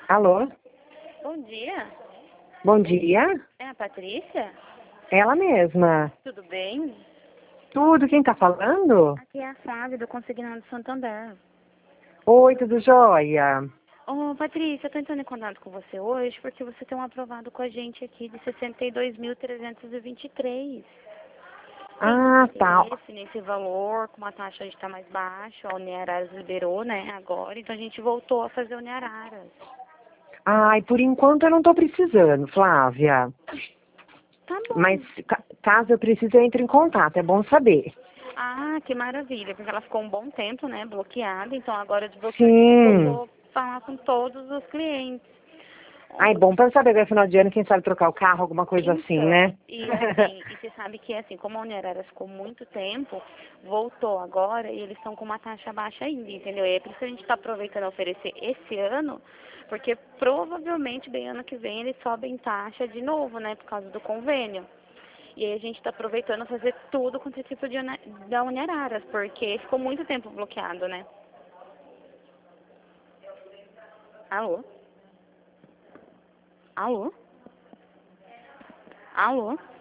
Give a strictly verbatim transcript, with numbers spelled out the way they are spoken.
Alô? Bom dia. Bom dia? É a Patrícia? Ela mesma. Tudo bem? Tudo, quem tá falando? Aqui é a Flávia do Consignado Santander. Oi, tudo jóia? Ô, Patrícia, eu tô entrando em contato com você hoje porque você tem um aprovado com a gente aqui de sessenta e dois mil trezentos e vinte e três. Ah, tá. Esse, nesse valor, com uma taxa de estar mais baixa, a Uniararas liberou, né, agora, então a gente voltou a fazer Uniararas. Ai, por enquanto eu não tô precisando, Flávia. Tá bom. Mas ca- caso eu precise, eu entro em contato, é bom saber. Ah, que maravilha, porque ela ficou um bom tempo, né, bloqueada, então agora desbloqueou, a gente Sim. voltou a falar com todos os clientes. Ai, bom pra saber, agora final de ano, quem sabe trocar o carro, alguma coisa assim, Então, né? e assim, e você sabe que assim, como a Uniararas ficou muito tempo, voltou agora e eles estão com uma taxa baixa ainda, entendeu? E é por isso que a gente está aproveitando a oferecer esse ano, porque provavelmente bem ano que vem eles sobem taxa de novo, né, por causa do convênio. E aí a gente está aproveitando a fazer tudo quanto é tipo de Uni- da Uniararas, porque ficou muito tempo bloqueado, né? Alô? Alô? Alô?